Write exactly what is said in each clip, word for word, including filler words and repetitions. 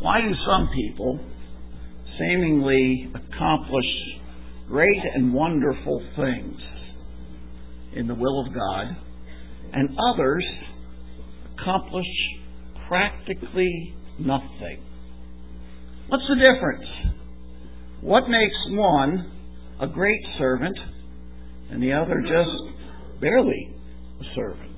Why do some people seemingly accomplish great and wonderful things in the will of God, and others accomplish practically nothing? What's the difference? What makes one a great servant and the other just barely a servant?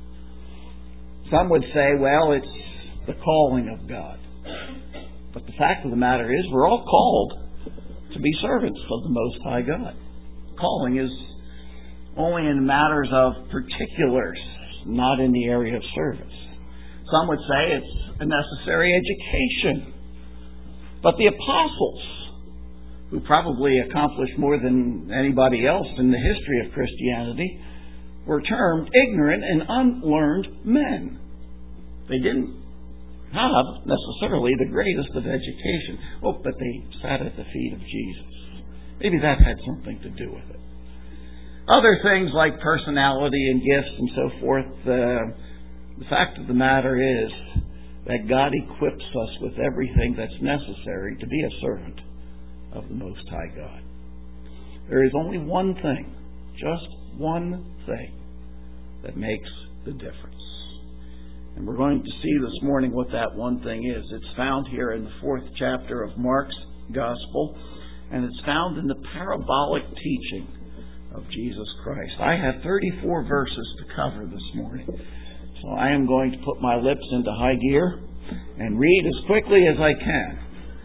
Some would say, well, it's the calling of God. But the fact of the matter is, we're all called to be servants of the Most High God. Calling is only in matters of particulars, not in the area of service. Some would say it's a necessary education. But the apostles, who probably accomplished more than anybody else in the history of Christianity, were termed ignorant and unlearned men. They didn't have necessarily the greatest of education. Oh, but they sat at the feet of Jesus. Maybe that had something to do with it. Other things like personality and gifts and so forth, uh, the fact of the matter is that God equips us with everything that's necessary to be a servant of the Most High God. There is only one thing, just one thing, that makes the difference. And we're going to see this morning what that one thing is. It's found here in the fourth chapter of Mark's Gospel, and it's found in the parabolic teaching of Jesus Christ. I have thirty-four verses to cover this morning, so I am going to put my lips into high gear and read as quickly as I can.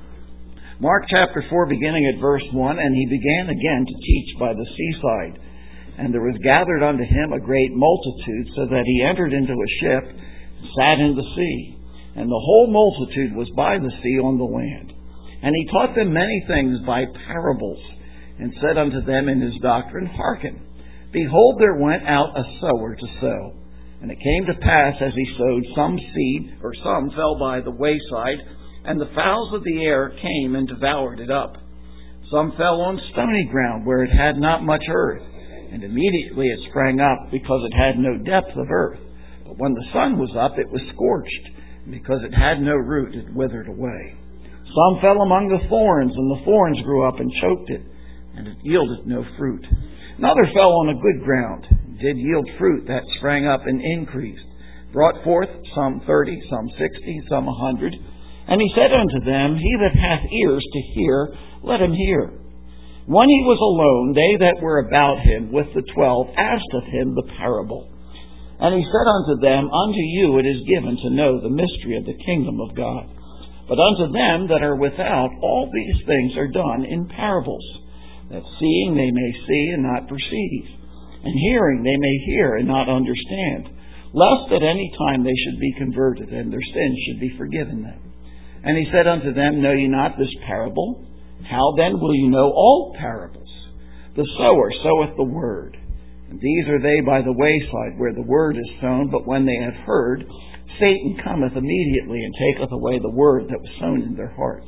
Mark chapter four, beginning at verse one, and he began again to teach by the seaside. And there was gathered unto him a great multitude, so that he entered into a ship and sat in the sea. And the whole multitude was by the sea on the land. And he taught them many things by parables, and said unto them in his doctrine, Hearken, behold, there went out a sower to sow. And it came to pass, as he sowed, some seed, or some fell by the wayside, and the fowls of the air came and devoured it up. Some fell on stony ground, where it had not much earth, and immediately it sprang up, because it had no depth of earth. But when the sun was up, it was scorched, and because it had no root, it withered away. Some fell among the thorns, and the thorns grew up and choked it, and it yielded no fruit. Another fell on a good ground, and did yield fruit that sprang up and increased, brought forth some thirty, some sixty, some a hundred. And he said unto them, He that hath ears to hear, let him hear. When he was alone, they that were about him with the twelve asked of him the parable. And he said unto them, Unto you it is given to know the mystery of the kingdom of God. But unto them that are without, all these things are done in parables, that seeing they may see and not perceive, and hearing they may hear and not understand, lest at any time they should be converted, and their sins should be forgiven them. And he said unto them, Know ye not this parable? How then will you know all parables? The sower soweth the word. And these are they by the wayside, where the word is sown, but when they have heard, Satan cometh immediately, and taketh away the word that was sown in their hearts.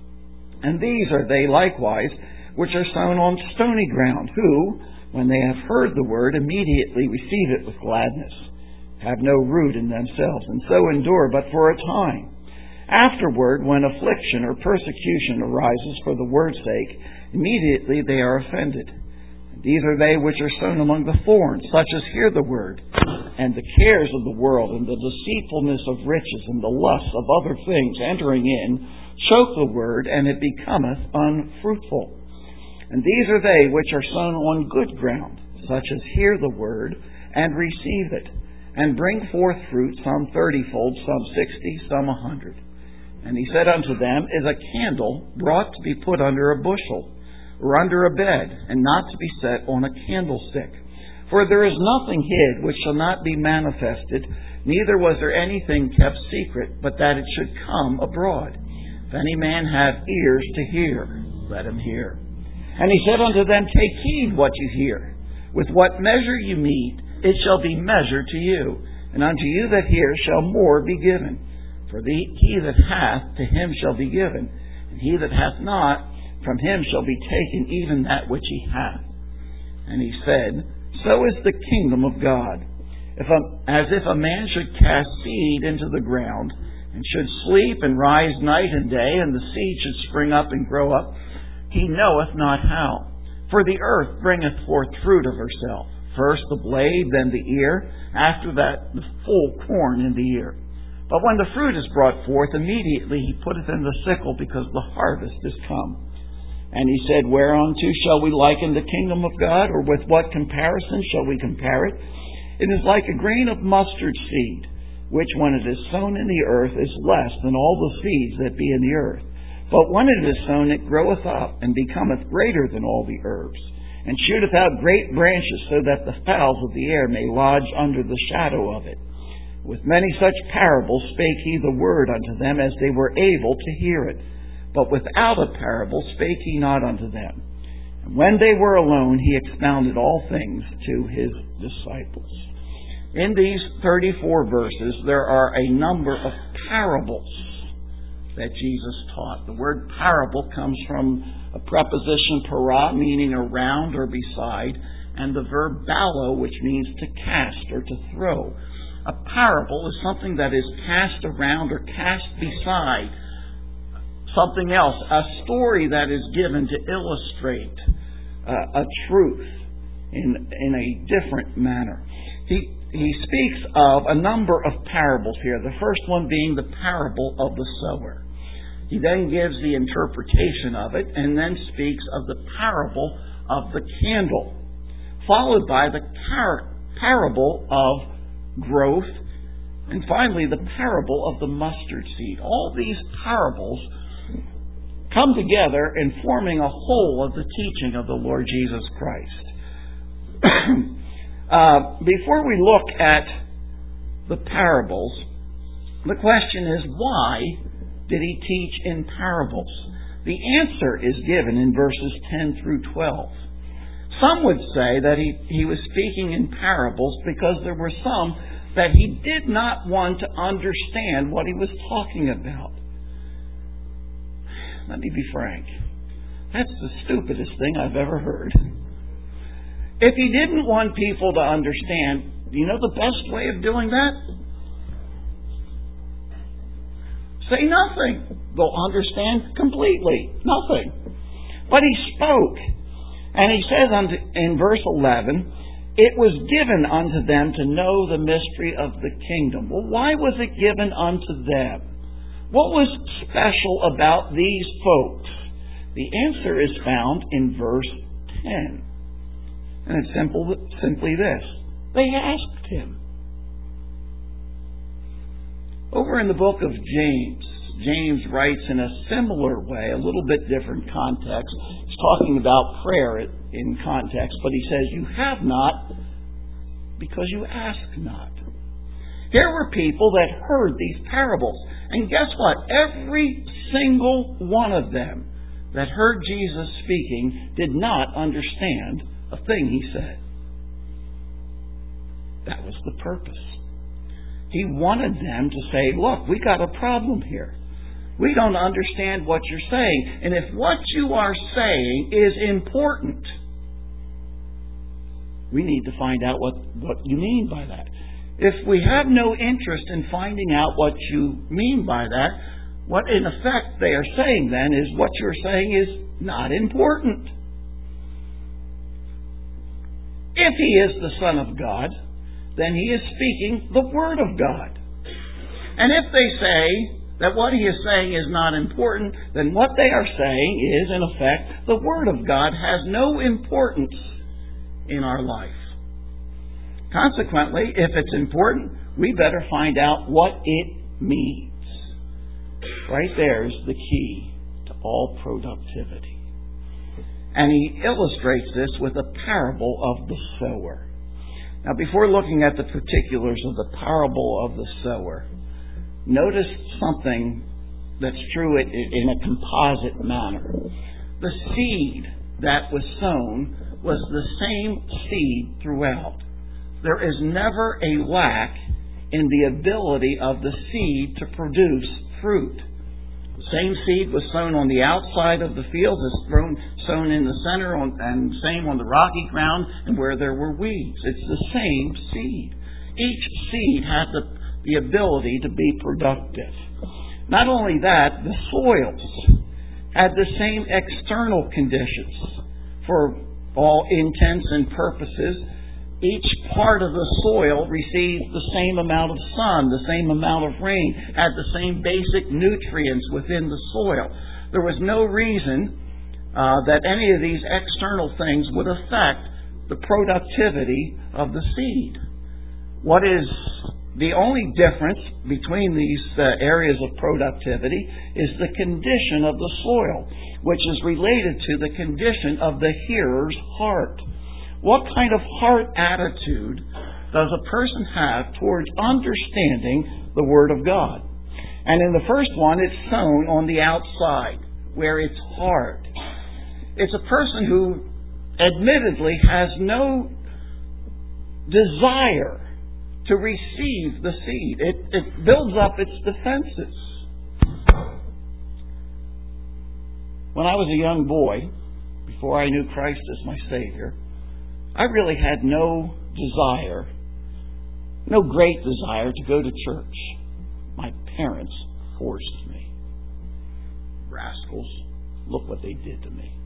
And these are they likewise, which are sown on stony ground, who, when they have heard the word, immediately receive it with gladness, have no root in themselves, and so endure but for a time. Afterward, when affliction or persecution arises for the word's sake, immediately they are offended. And these are they which are sown among the thorns, such as hear the word, and the cares of the world, and the deceitfulness of riches, and the lusts of other things entering in, choke the word, and it becometh unfruitful. And these are they which are sown on good ground, such as hear the word, and receive it, and bring forth fruit, some thirtyfold, some sixty, some a hundred. And he said unto them, Is a candle brought to be put under a bushel, or under a bed, and not to be set on a candlestick? For there is nothing hid which shall not be manifested, neither was there anything kept secret, but that it should come abroad. If any man have ears to hear, let him hear. And he said unto them, Take heed what you hear. With what measure you meet, it shall be measured to you, and unto you that hear shall more be given. For the, he that hath, to him shall be given, and he that hath not, from him shall be taken even that which he hath. And he said, So is the kingdom of God, if a, as if a man should cast seed into the ground, and should sleep and rise night and day, and the seed should spring up and grow up, he knoweth not how. For the earth bringeth forth fruit of herself, first the blade, then the ear, after that the full corn in the ear. But when the fruit is brought forth, immediately he putteth in the sickle, because the harvest is come. And he said, Whereunto shall we liken the kingdom of God, or with what comparison shall we compare it? It is like a grain of mustard seed, which when it is sown in the earth is less than all the seeds that be in the earth. But when it is sown, it groweth up, and becometh greater than all the herbs, and shooteth out great branches, so that the fowls of the air may lodge under the shadow of it. With many such parables spake he the word unto them, as they were able to hear it. But without a parable spake he not unto them. And when they were alone, he expounded all things to his disciples. In these thirty-four verses, there are a number of parables that Jesus taught. The word parable comes from a preposition para, meaning around or beside, and the verb ballo, which means to cast or to throw. A parable is something that is cast around or cast beside something else, a story that is given to illustrate uh, a truth in in a different manner. He he speaks of a number of parables here. The first one being the parable of the sower. He then gives the interpretation of it, and then speaks of the parable of the candle, followed by the par- parable of growth, and finally the parable of the mustard seed. All these parables come together in forming a whole of the teaching of the Lord Jesus Christ. uh, before we look at the parables, the question is, why did he teach in parables? The answer is given in verses ten through twelve. Some would say that he, he was speaking in parables because there were some that he did not want to understand what he was talking about. Let me be frank. That's the stupidest thing I've ever heard. If he didn't want people to understand, you know the best way of doing that? Say nothing. They'll understand completely. Nothing. But he spoke. And he says unto, in verse eleven, it was given unto them to know the mystery of the kingdom. Well, why was it given unto them? What was special about these folks? The answer is found in verse ten. And it's simple, simply this. They asked him. Over in the book of James, James writes in a similar way, a little bit different context. He's talking about prayer in context, but he says, you have not because you ask not. Here were people that heard these parables. And guess what? Every single one of them that heard Jesus speaking did not understand a thing he said. That was the purpose. He wanted them to say, look, we got a problem here. We don't understand what you're saying. And if what you are saying is important, we need to find out what, what you mean by that. If we have no interest in finding out what you mean by that, what in effect they are saying then is what you're saying is not important. If he is the Son of God, then he is speaking the Word of God. And if they say that what he is saying is not important, then what they are saying is, in effect, the Word of God has no importance in our life. Consequently, if it's important, we better find out what it means. Right there is the key to all productivity. And he illustrates this with a parable of the sower. Now, before looking at the particulars of the parable of the sower, notice something that's true in a composite manner. The seed that was sown was the same seed throughout. There is never a lack in the ability of the seed to produce fruit. The same seed was sown on the outside of the field as thrown, sown in the center, on, and same on the rocky ground and where there were weeds. It's the same seed. Each seed had the, the ability to be productive. Not only that, the soils had the same external conditions. For all intents and purposes, each part of the soil received the same amount of sun, the same amount of rain, had the same basic nutrients within the soil. There was no reason uh, that any of these external things would affect the productivity of the seed. What is the only difference between these uh, areas of productivity is the condition of the soil, which is related to the condition of the hearer's heart. What kind of heart attitude does a person have towards understanding the Word of God? And in the first one, it's sown on the outside, where it's hard. It's a person who admittedly has no desire to receive the seed. It, it builds up its defenses. When I was a young boy, before I knew Christ as my Savior, I really had no desire, no great desire to go to church. My parents forced me. Rascals, look what they did to me.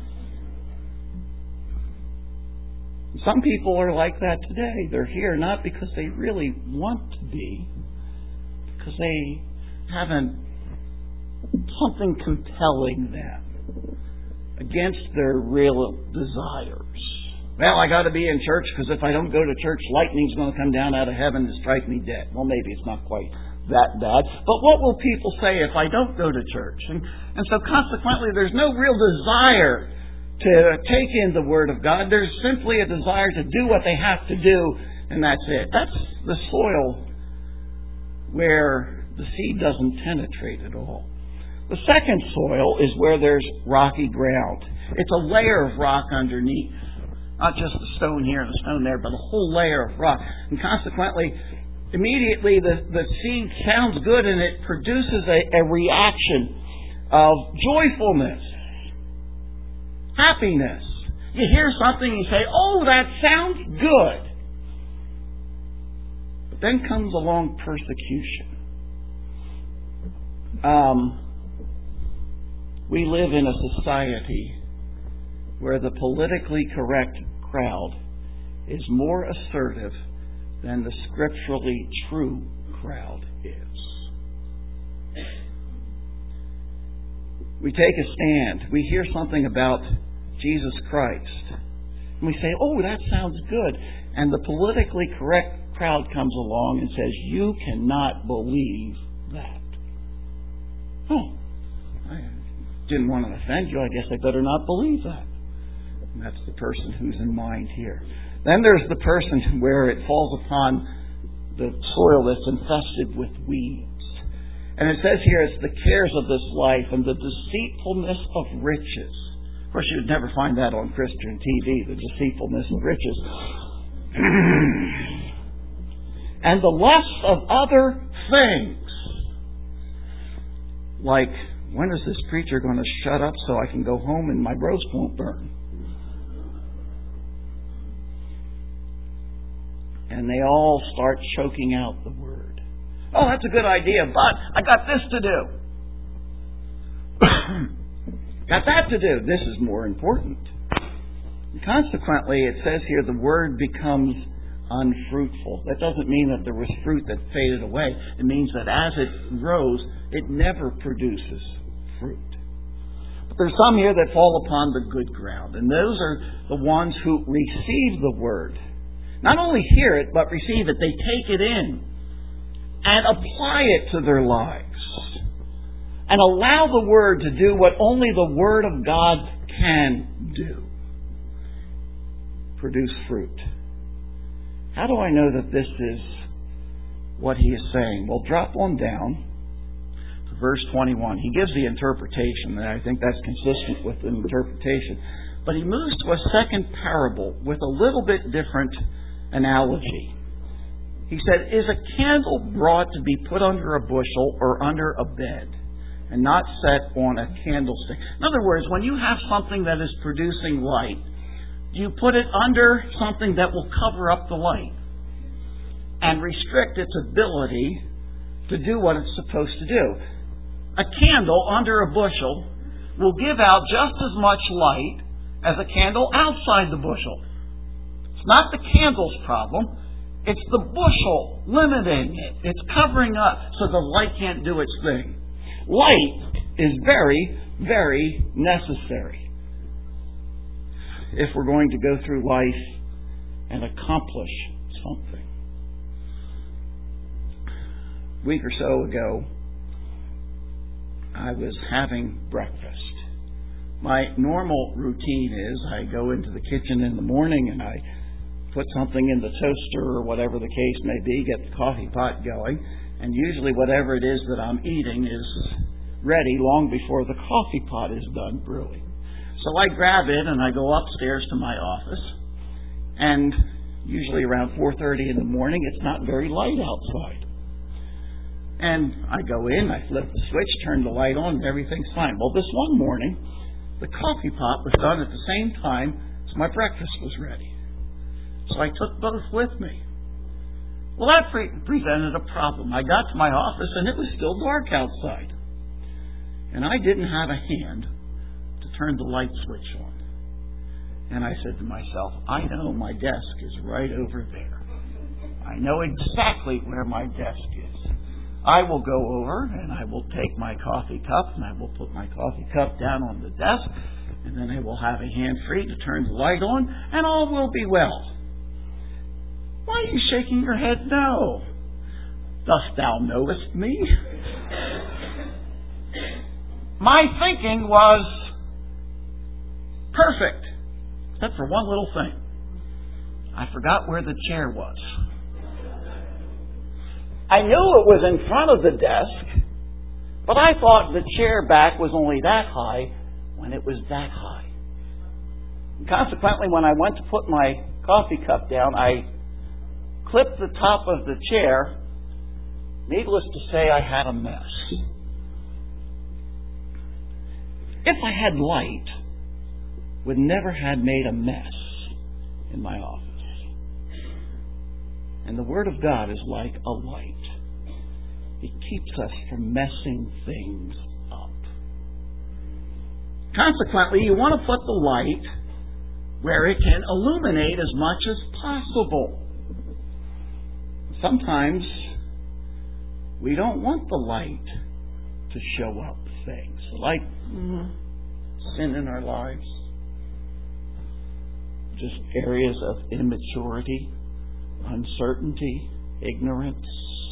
Some people are like that today. They're here not because they really want to be, because they haven't something compelling them against their real desires. Well, I got to be in church because if I don't go to church, lightning's going to come down out of heaven and strike me dead. Well, maybe it's not quite that bad. But what will people say if I don't go to church? And, and so consequently, there's no real desire to take in the Word of God. There's simply a desire to do what they have to do, and that's it. That's the soil where the seed doesn't penetrate at all. The second soil is where there's rocky ground. It's a layer of rock underneath. Not just the stone here and the stone there, but a whole layer of rock. And consequently, immediately the, the seed sounds good and it produces a, a reaction of joyfulness, happiness. You hear something and you say, oh, that sounds good. But then comes along persecution. Um, we live in a society where the politically correct crowd is more assertive than the scripturally true crowd is. We take a stand. We hear something about Jesus Christ. And we say, oh, that sounds good. And the politically correct crowd comes along and says, you cannot believe that. Oh, I didn't want to offend you. I guess I better not believe that. And that's the person who's in mind here. Then there's the person where it falls upon the soil that's infested with weeds. And it says here it's the cares of this life and the deceitfulness of riches. Of course, you'd never find that on Christian T V, the deceitfulness of riches. And the lust of other things. Like, when is this preacher going to shut up so I can go home and my roast won't burn? And they all start choking out the word. Oh, that's a good idea, but I got this to do. Got that to do. This is more important. And consequently, it says here the word becomes unfruitful. That doesn't mean that there was fruit that faded away. It means that as it grows, it never produces fruit. But there's some here that fall upon the good ground. And those are the ones who receive the word. Not only hear it, but receive it. They take it in and apply it to their lives. And allow the Word to do what only the Word of God can do. Produce fruit. How do I know that this is what he is saying? Well, drop on down to verse twenty-one. He gives the interpretation, and I think that's consistent with the interpretation. But he moves to a second parable with a little bit different analogy. He said, is a candle brought to be put under a bushel or under a bed and not set on a candlestick? In other words, when you have something that is producing light, you put it under something that will cover up the light and restrict its ability to do what it's supposed to do. A candle under a bushel will give out just as much light as a candle outside the bushel. It's not the candle's problem. It's the bushel limiting it. It's covering up so the light can't do its thing. Light is very, very necessary if we're going to go through life and accomplish something. A week or so ago, I was having breakfast. My normal routine is I go into the kitchen in the morning and I put something in the toaster or whatever the case may be, get the coffee pot going, and usually whatever it is that I'm eating is ready long before the coffee pot is done brewing. So I grab it and I go upstairs to my office, and usually around four thirty in the morning, it's not very light outside. And I go in, I flip the switch, turn the light on, and everything's fine. Well, this one morning, the coffee pot was done at the same time as my breakfast was ready. So I took both with me. Well, that pre- presented a problem. I got to my office and it was still dark outside. And I didn't have a hand to turn the light switch on. And I said to myself, I know my desk is right over there. I know exactly where my desk is. I will go over and I will take my coffee cup and I will put my coffee cup down on the desk, and then I will have a hand free to turn the light on, and all will be well. Why are you shaking your head? No. Dost thou knowest me? My thinking was perfect, except for one little thing. I forgot where the chair was. I knew it was in front of the desk, but I thought the chair back was only that high when it was that high. And consequently, when I went to put my coffee cup down, I clipped the top of the chair. Needless to say, I had a mess. If I had light, would never have made a mess in my office. And the Word of God is like a light. It keeps us from messing things up. Consequently, you want to put the light where it can illuminate as much as possible. Sometimes we don't want the light to show up things like mm, sin in our lives, just areas of immaturity, uncertainty, ignorance.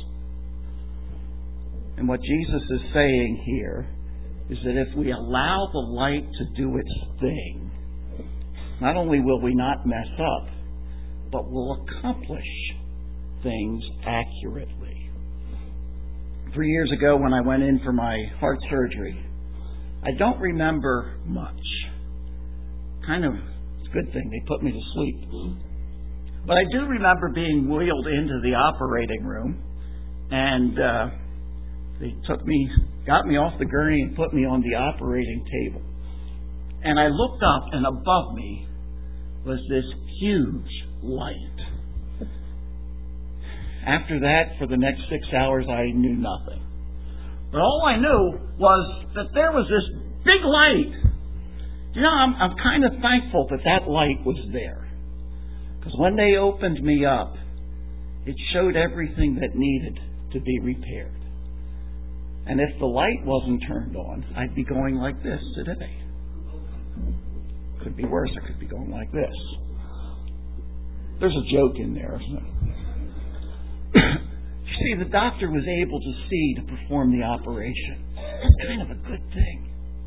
And what Jesus is saying here is that if we allow the light to do its thing, not only will we not mess up, but we'll accomplish things accurately. Three years ago when I went in for my heart surgery, I don't remember much. Kind of, it's a good thing they put me to sleep. But I do remember being wheeled into the operating room, and uh, they took me, got me off the gurney and put me on the operating table. And I looked up, and above me was this huge light. After that, for the next six hours, I knew nothing. But all I knew was that there was this big light. You know, I'm, I'm kind of thankful that that light was there. Because when they opened me up, it showed everything that needed to be repaired. And if the light wasn't turned on, I'd be going like this today. Could be worse, I could be going like this. There's a joke in there, isn't it? You see, the doctor was able to see to perform the operation. That's kind of a good thing.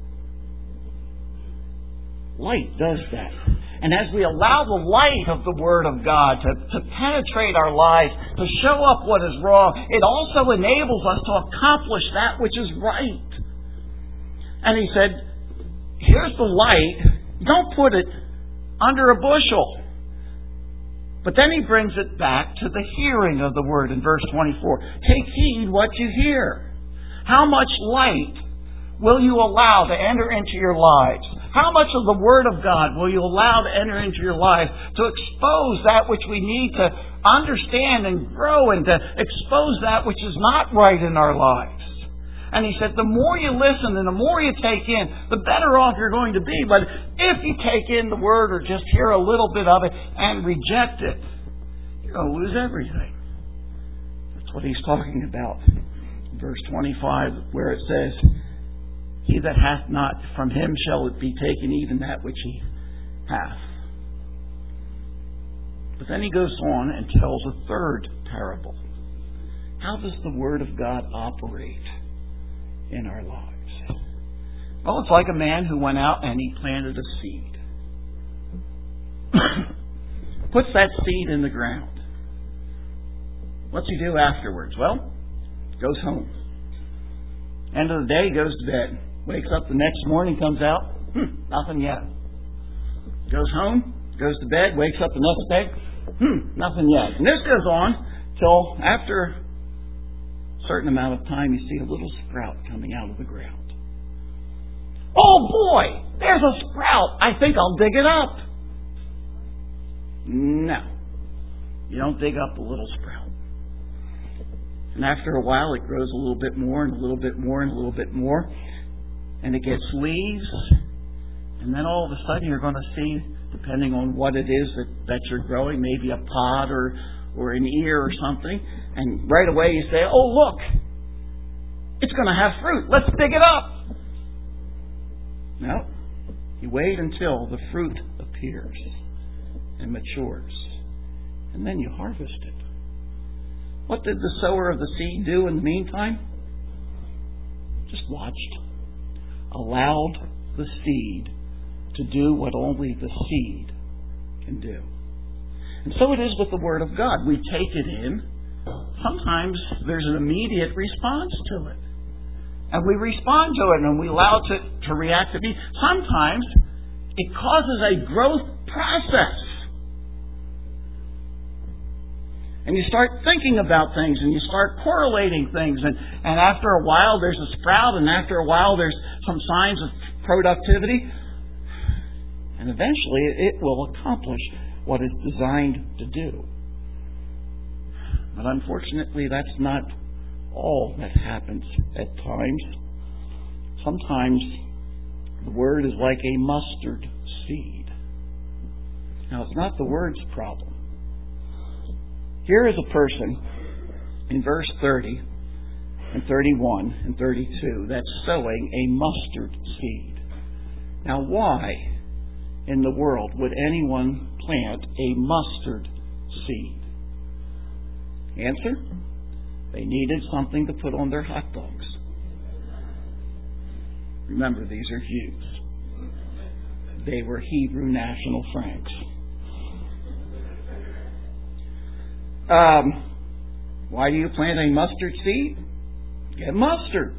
Light does that. And as we allow the light of the Word of God to, to penetrate our lives, to show up what is wrong, it also enables us to accomplish that which is right. And he said, here's the light. Don't put it under a bushel. But then he brings it back to the hearing of the Word in verse twenty-four. Take heed what you hear. How much light will you allow to enter into your lives? How much of the Word of God will you allow to enter into your life to expose that which we need to understand and grow, and to expose that which is not right in our lives? And he said, the more you listen and the more you take in, the better off you're going to be. But if you take in the Word or just hear a little bit of it and reject it, you're going to lose everything. That's what he's talking about. Verse twenty-five, where it says, he that hath not, from him shall it be taken even that which he hath. But then he goes on and tells a third parable. How does the Word of God operate in our lives? Well, it's like a man who went out and he planted a seed. Puts that seed in the ground. What's he do afterwards? Well, goes home. End of the day, goes to bed. Wakes up the next morning, comes out, hmm, nothing yet. Goes home, goes to bed, wakes up the next day, hmm, nothing yet. And this goes on till after a certain amount of time, you see a little sprout coming out of the ground. Oh boy, there's a sprout. I think I'll dig it up. No, you don't dig up the little sprout. And after a while, it grows a little bit more and a little bit more and a little bit more. And it gets leaves. And then all of a sudden you're going to see, depending on what it is that, that you're growing, maybe a pod or, or an ear or something. And right away you say, oh look, it's going to have fruit. Let's dig it up. No. You wait until the fruit appears and matures. And then you harvest it. What did the sower of the seed do in the meantime? Just watched. Allowed the seed to do what only the seed can do. And so it is with the Word of God. We take it in. Sometimes there's an immediate response to it. And we respond to it and we allow it to, to react to me. Sometimes it causes a growth process. And you start thinking about things and you start correlating things. And, and after a while there's a sprout, and after a while there's some signs of productivity. And eventually it will accomplish what it's designed to do. But unfortunately that's not all that happens at times. Sometimes the Word is like a mustard seed. Now it's not the Word's problem. Here is a person in verse thirty and thirty-one and thirty-two that's sowing a mustard seed. Now why in the world would anyone plant a mustard seed? Answer? They needed something to put on their hot dogs. Remember, these are Jews. They were Hebrew national francs. Um, why do you plant a mustard seed? Get mustard.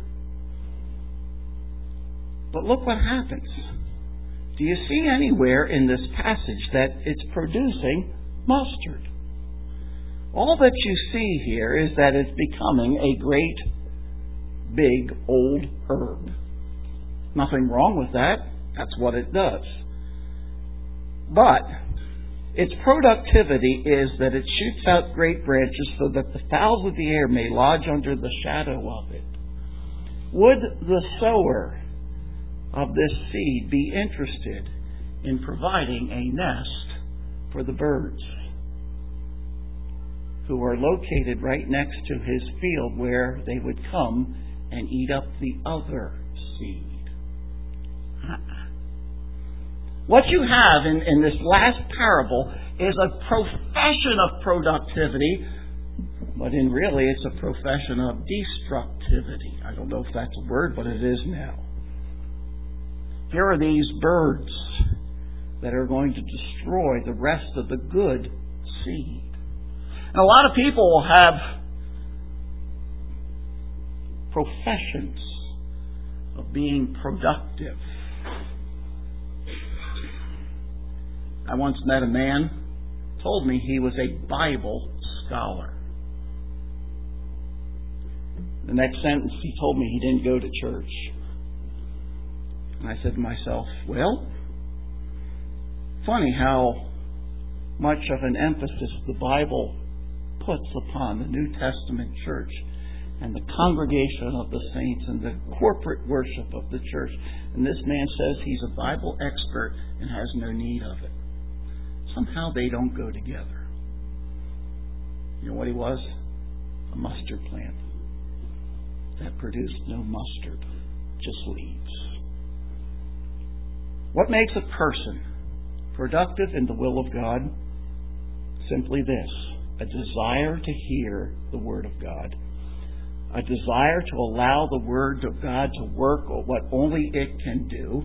But look what happens. Do you see anywhere in this passage that it's producing mustard? All that you see here is that it's becoming a great, big, old herb. Nothing wrong with that. That's what it does. But its productivity is that it shoots out great branches so that the fowls of the air may lodge under the shadow of it. Would the sower of this seed be interested in providing a nest for the birds who are located right next to his field where they would come and eat up the other seed? What you have in, in this last parable is a profession of productivity, but in really it's a profession of destructivity. I don't know if that's a word, but it is now. Here are these birds that are going to destroy the rest of the good seed. And a lot of people will have professions of being productive. I once met a man, told me he was a Bible scholar. The next sentence he told me he didn't go to church. And I said to myself, well, funny how much of an emphasis the Bible puts upon the New Testament church and the congregation of the saints and the corporate worship of the church. And this man says he's a Bible expert and has no need of it. Somehow they don't go together. You know what he was? A mustard plant that produced no mustard, just leaves. What makes a person productive in the will of God? Simply this: a desire to hear the Word of God. A desire to allow the Word of God to work what only it can do.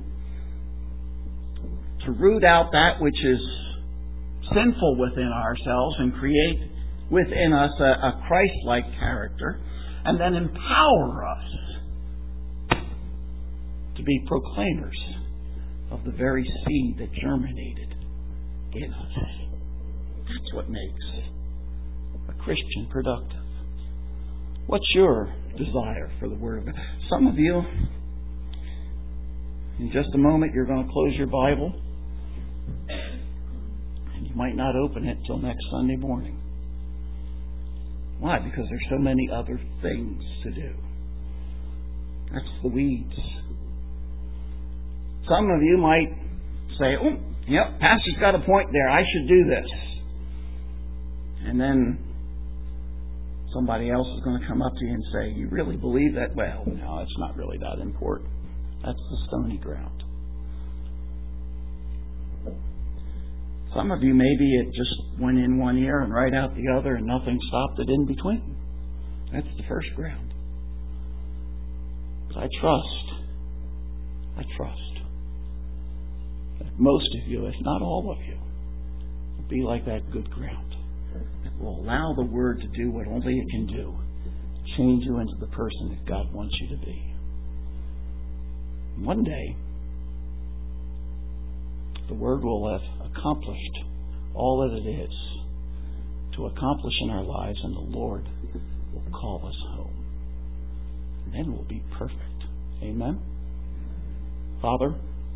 To root out that which is sinful within ourselves and create within us a, a Christ-like character. And then empower us to be proclaimers of the very seed that germinated in us. That's what makes a Christian productive. What's your desire for the Word of God? Some of you, in just a moment, you're going to close your Bible, and you might not open it till next Sunday morning. Why? Because there's so many other things to do. That's the weeds. Some of you might say, oh, yep, Pastor's got a point there. I should do this. And then somebody else is going to come up to you and say, you really believe that? Well, no, it's not really that important. That's the stony ground. Some of you, maybe it just went in one ear and right out the other and nothing stopped it in between. That's the first ground. But I trust, I trust that most of you, if not all of you, will be like that good ground that will allow the Word to do what only it can do, change you into the person that God wants you to be. One day, the Word will have accomplished all that it is to accomplish in our lives, and the Lord will call us home. And then we'll be perfect. Amen? Father,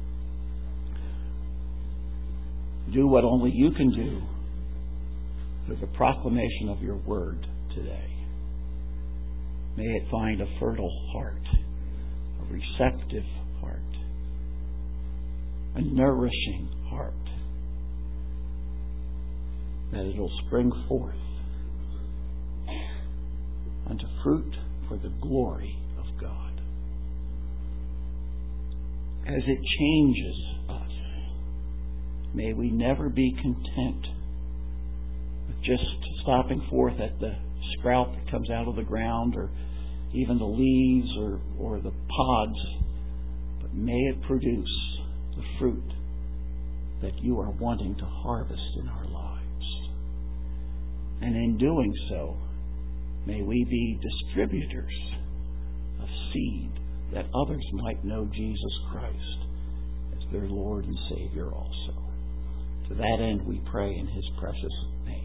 do what only you can do through the proclamation of your Word today. May it find a fertile heart, a receptive heart, a nourishing heart, that it will spring forth unto fruit for the glory of God. As it changes us, may we never be content with just stopping forth at the sprout that comes out of the ground, or even the leaves, or, or the pods, but may it produce the fruit that you are wanting to harvest in our lives. And in doing so, may we be distributors of seed that others might know Jesus Christ as their Lord and Savior also. To that end we pray in His precious name.